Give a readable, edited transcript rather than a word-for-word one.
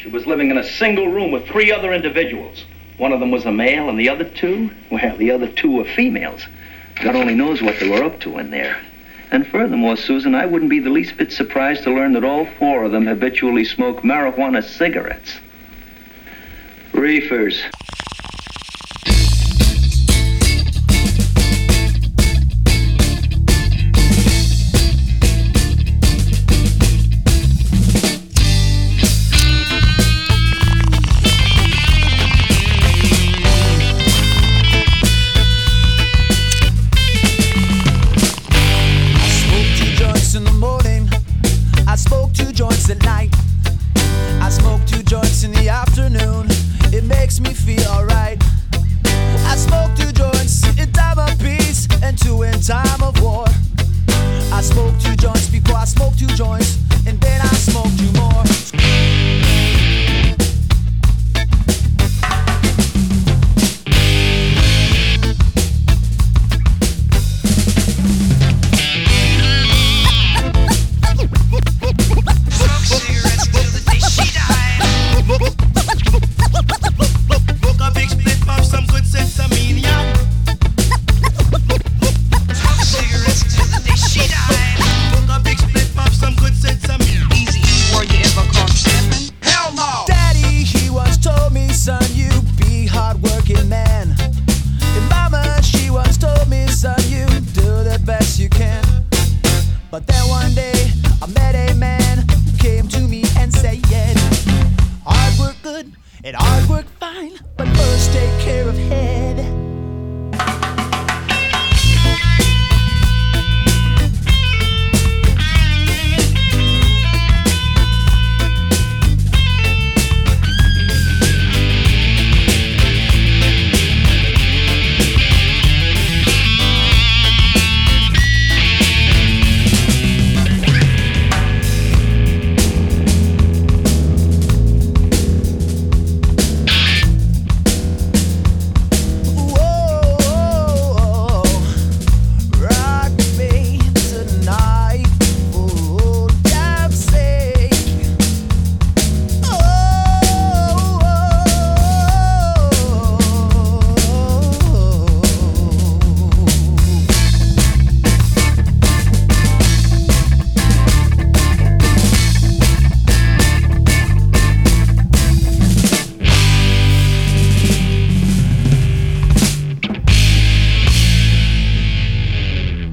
She was living in a single room with 3 other individuals. One of them was a male, and the other 2, well, the other 2 were females. God only knows what they were up to in there. And furthermore, Susan, I wouldn't be the least bit surprised to learn that all 4 of them habitually smoke marijuana cigarettes. Reefers.